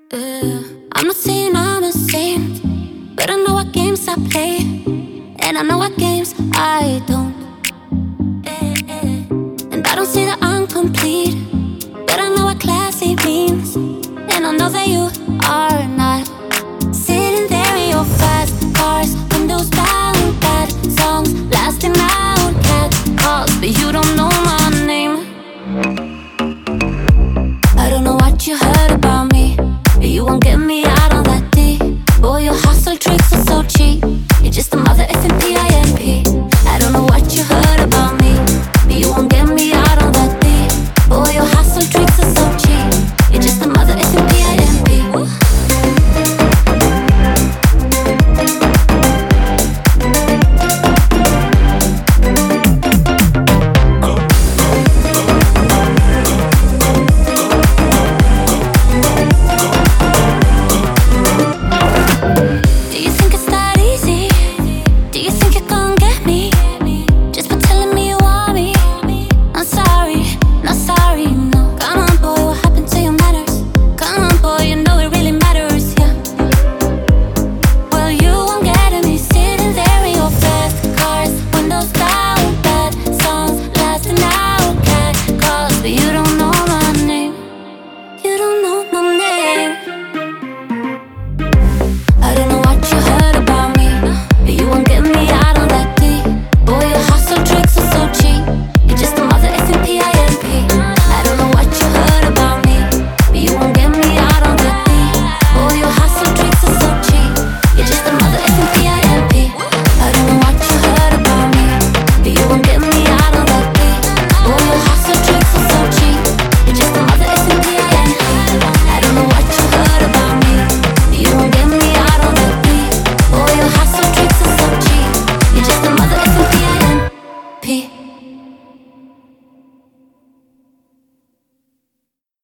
I'm not saying I'm a saint, but I know what games I play, and I know what games I don't. And I don't say that I'm complete, but I know what classy means, and I know that you are not. Sitting there in your fast cars, windows down, bad songs, lasting out, cat calls, but you don't know my name. I don't know what you heard about